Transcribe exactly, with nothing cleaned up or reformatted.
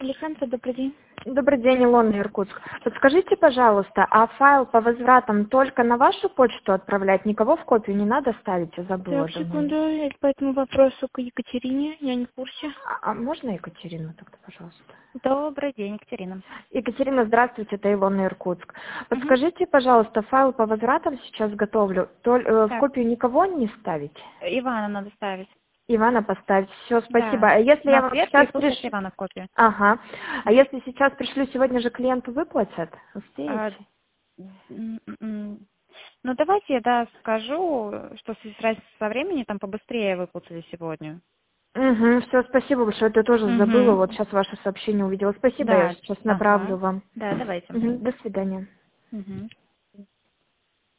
Александра, добрый день. Добрый день, Илона, Иркутск. Подскажите, пожалуйста, а файл по возвратам только на вашу почту отправлять? Никого в копию не надо ставить? Я забыла. Так, давно. секунду, я по этому вопросу к Екатерине, я не в курсе. А, а можно Екатерину тогда, пожалуйста? Добрый день, Екатерина. Екатерина, здравствуйте, это Илона, Иркутск. Мгм. Подскажите, пожалуйста, файл по возвратам сейчас готовлю. То- э, в Так. копию никого не ставить? Ивана надо ставить. Ивана поставить. Все, спасибо. Да. А если я На вам сверху и сейчас слушать пришлю... Ивана в копию. Ага. А если сейчас пришлю, сегодня же клиенту выплатят? А, Успеете? м, м, м. Ну, давайте я, да, скажу, что с разницей со времени там побыстрее выплатили сегодня. Угу, все, спасибо большое, это тоже забыла, Угу. вот сейчас ваше сообщение увидела. Спасибо, я Да. сейчас Ага. направлю вам. Да, давайте. Мгм, до свидания. Угу.